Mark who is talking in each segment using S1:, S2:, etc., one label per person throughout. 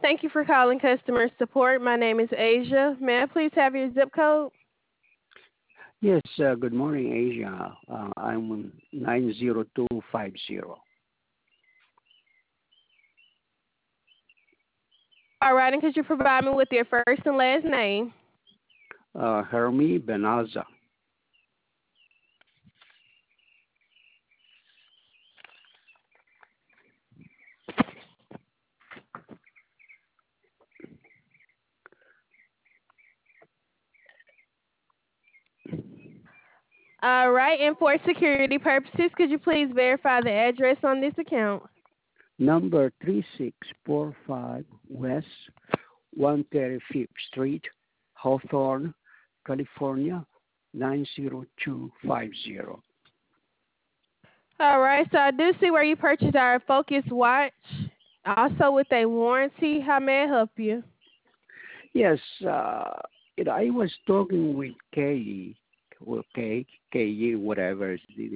S1: Thank you for calling customer support. My name is Asia. May I please have your zip code?
S2: Yes, good morning, Asia. I'm 90250.
S1: All right, and could you provide me with your first and last name?
S2: Hermi Benalza.
S1: All right, and for security purposes, could you please verify the address on this account?
S2: Number 3645 West 135th Street, Hawthorne, California 90250.
S1: All right, so I do see where you purchased our Focus watch, also with a warranty. How may I help you?
S2: Yes, I was talking with Kay, well, Kay, whatever.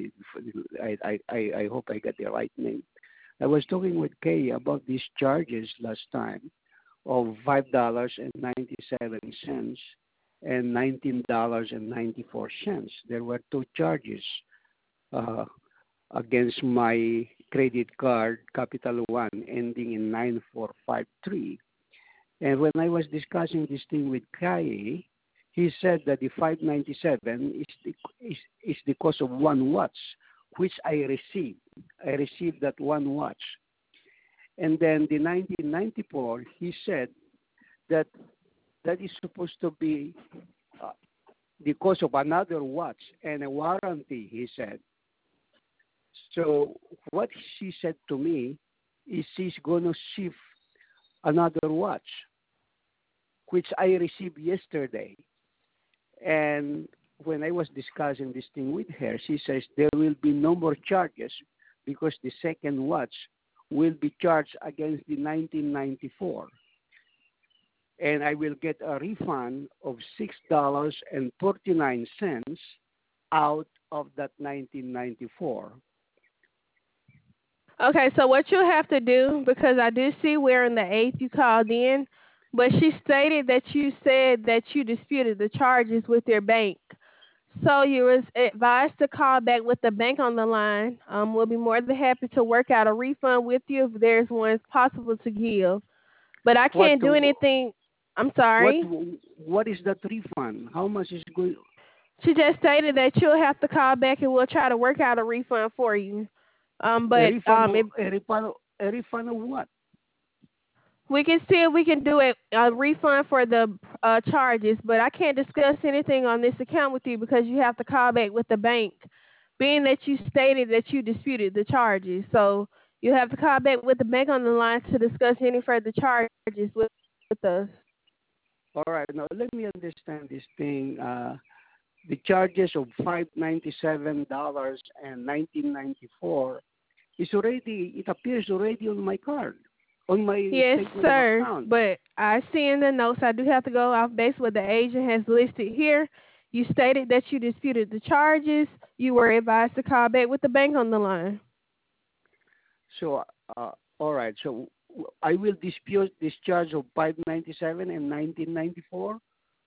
S2: I hope I got the right name. I was talking with Kay about these charges last time of $5.97 and $19.94. There were two charges uh, against my credit card, Capital One, ending in 9453. And when I was discussing this thing with Kai, he said that the 597 is the cost of one watch, which I received. I received that one watch. And then the 1994, he said that that is supposed to be uh, the cost of another watch and a warranty, he said. So what she said to me is she's going to shift another watch, which I received yesterday. And when I was discussing this thing with her, she says there will be no more charges because the second watch will be charged against the 1994. And I will get a refund of $6.49 out of that 1994.
S1: Okay, so what you have to do, because I do see where on the 8th you called in, but she stated that you said that you disputed the charges with your bank. So you was advised to call back with the bank on the line. We'll be more than happy to work out a refund with you if there's one possible to give. But I
S2: What
S1: can't do anything. I'm
S2: what
S1: sorry.
S2: what is that refund? How much is going?
S1: She just stated that you'll have to call back and we'll try to work out a refund for you.
S2: A
S1: But
S2: refund of
S1: if
S2: a refund of what?
S1: we can see if we can do a refund for the charges, but I can't discuss anything on this account with you because you have to call back with the bank, being that you stated that you disputed the charges. So you have to call back with the bank on the line to discuss any further charges with us.
S2: All right, now let me understand this thing. The charges of $597 and 1994 is already, it appears already on my card, on my
S1: Yes,
S2: statement of
S1: sir.
S2: account.
S1: But I see in the notes I do have to go off base what the agent has listed here. You stated that you disputed the charges. You were advised to call back with the bank on the line.
S2: So, all right, so I will dispute this charge of 597 and 1994.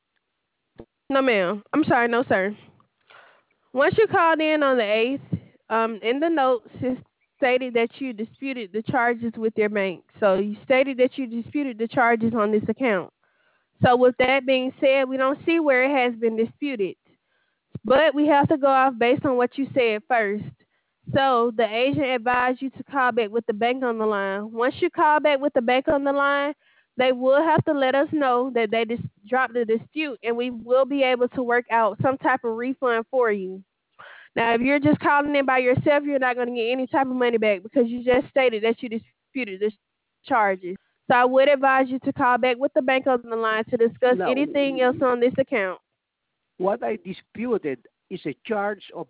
S1: No, ma'am. I'm sorry. No, sir. Once you called in on the 8th, in the notes, it stated that you disputed the charges with your bank. So you stated that you disputed the charges on this account. So with that being said, we don't see where it has been disputed. But we have to go off based on what you said first. So the agent advised you to call back with the bank on the line. Once you call back with the bank on the line, they will have to let us know that they just dropped the dispute, and we will be able to work out some type of refund for you. Now, if you're just calling in by yourself, you're not going to get any type of money back because you just stated that you disputed the charges. So I would advise you to call back with the bank on the line to discuss
S2: Now,
S1: anything else on this account.
S2: what I disputed is a charge of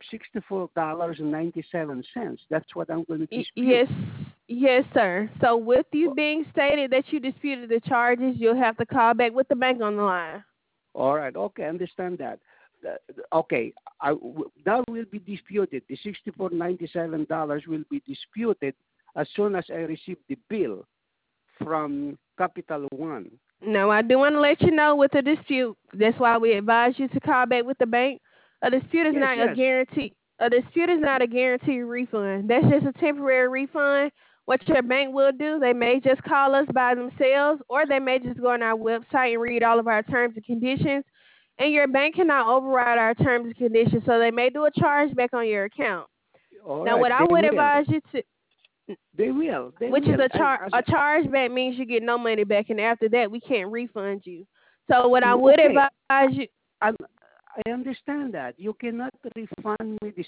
S2: $64.97. That's what I'm going to dispute.
S1: Yes, yes, sir. So with you being stated that you disputed the charges, you'll have to call back with the bank on the line.
S2: All right. Okay, I understand that. Okay, that will be disputed. The $64.97 will be disputed as soon as I receive the bill from Capital One.
S1: No, I do want to let you know with a dispute. That's why we advise you to call back with the bank. A dispute is
S2: Yes,
S1: not a
S2: yes.
S1: guarantee. A dispute is not a guaranteed refund. That's just a temporary refund. What your bank will do, they may just call us by themselves, or they may just go on our website and read all of our terms and conditions. And your bank cannot override our terms and conditions, so they may do a charge back on your account.
S2: All
S1: Now,
S2: right,
S1: what I
S2: they
S1: would
S2: will.
S1: advise you to,
S2: They will. They
S1: which is
S2: will. And as
S1: a chargeback means you get no money back, and after that we can't refund you. So what I would
S2: okay,
S1: advise you,
S2: I I understand that you cannot refund me the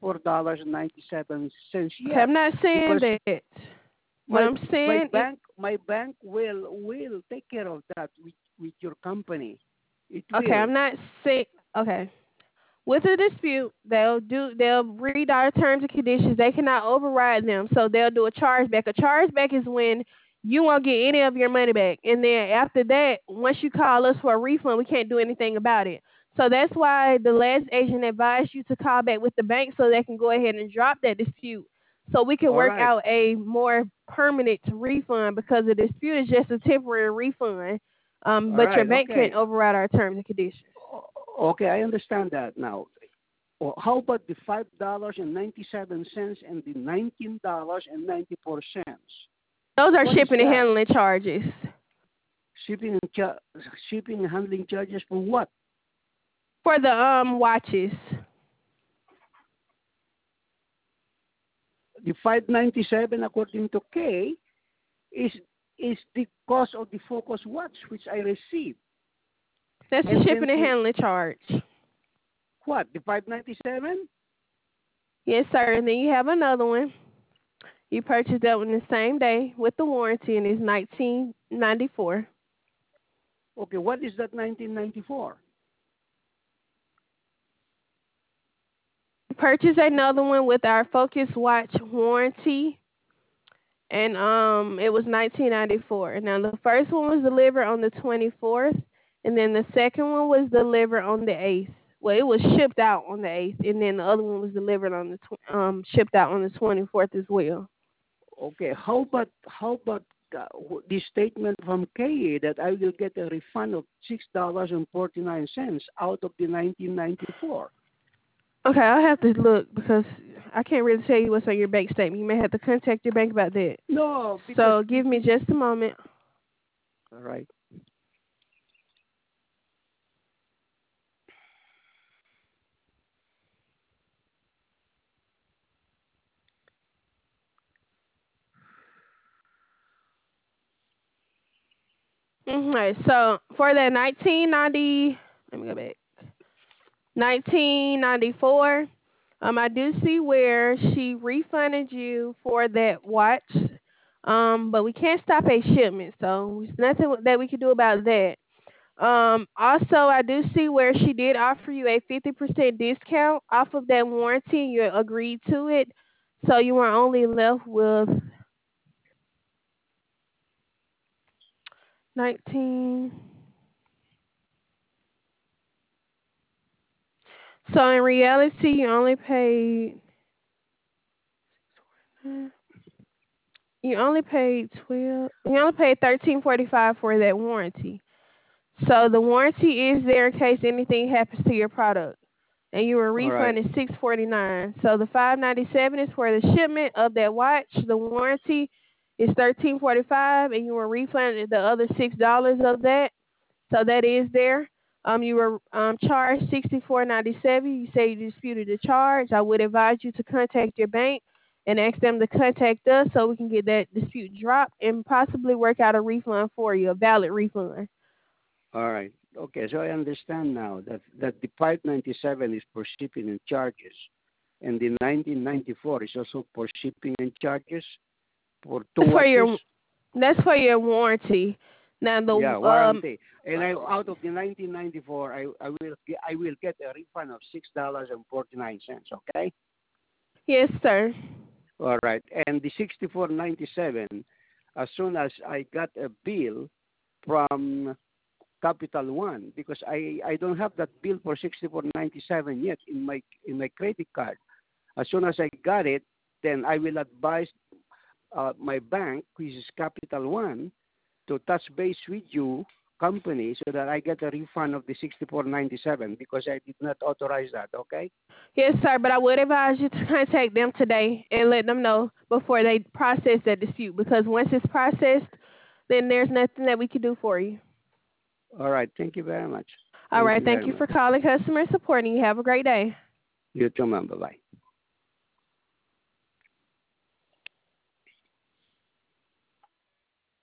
S2: $64.97
S1: okay,
S2: yet
S1: I'm not saying
S2: because
S1: that. What
S2: my
S1: I'm saying is,
S2: my bank will take care of that with your company. It
S1: okay,
S2: will.
S1: I'm not saying, okay. With a dispute, they'll read our terms and conditions. They cannot override them, so they'll do a chargeback. A chargeback is when you won't get any of your money back, and then after that, once you call us for a refund, we can't do anything about it. So that's why the last agent advised you to call back with the bank so they can go ahead and drop that dispute, so we can
S2: All
S1: work
S2: right.
S1: out a more permanent refund because the dispute is just a temporary refund.
S2: All
S1: But your
S2: right.
S1: bank can't
S2: Okay.
S1: override our terms and conditions.
S2: Okay, I understand that now. How about the $5.97 and the $19.94?
S1: Those are
S2: What is
S1: shipping and
S2: that?
S1: handling charges
S2: Shipping and shipping and handling charges for what?
S1: for the watches.
S2: The 597 according to Kay is the cost of the Focus watch which I received.
S1: That's the
S2: And then
S1: shipping and
S2: the
S1: handling charge.
S2: what? The 597?
S1: Yes, sir. And then you have another one. You purchased that one the same day with the warranty, and it's 1994.
S2: Okay, what is that 1994?
S1: Purchase another one with our Focus watch warranty, and it was 1994. Now the first one was delivered on the 24th, and then the second one was delivered on the 8th. Well, it was shipped out on the 8th, and then the other one was delivered on the shipped out on the 24th as well.
S2: Okay, how about the statement from KA that I will get a refund of $6.49 out of the 1994?
S1: Okay, I'll have to look because I can't really tell you what's on your bank statement. You may have to contact your bank about that.
S2: No, because
S1: So give me just a moment.
S2: all right.
S1: Right. So for that 1990, let me go back. 1994. I do see where she refunded you for that watch. But we can't stop a shipment, so there's nothing that we can do about that. Also, I do see where she did offer you a 50% discount off of that warranty. And you agreed to it, so you were only left with 19. So in reality, you only paid 12. You only paid 13.45 for that warranty. So the warranty is there in case anything happens to your product, and you were
S2: All right.
S1: refunded 6.49. So the 5.97 is for the shipment of that watch. The warranty is 13.45, and you were refunded the other $6 of that. So that is there. You were charged 64.97. You say you disputed the charge. I would advise you to contact your bank and ask them to contact us so we can get that dispute dropped and possibly work out a refund for you, a valid refund.
S2: All right. Okay, so I understand now that the 597 is for shipping and charges, and the 1994 is also for shipping and charges for two
S1: That's for
S2: watches.
S1: your that's for your warranty. Now
S2: Yeah,
S1: the
S2: warranty. And out of the 1994, I will get a refund of $6.49. Okay.
S1: yes, sir.
S2: All right. And the 64.97, as soon as I got a bill from Capital One, because I don't have that bill for 64.97 yet in my credit card. As soon as I got it, then I will advise my bank, which is Capital One, to touch base with you company so that I get a refund of the 64.97 because I did not authorize that. Okay.
S1: Yes, sir, but I would advise you to contact them today and let them know before they process that dispute, because once it's processed, then there's nothing that we can do for you.
S2: All right. Thank you very much.
S1: All
S2: Thank
S1: right.
S2: you
S1: Thank
S2: very
S1: you
S2: much.
S1: for calling customer support, and you have a great day.
S2: You too, ma'am. Bye bye.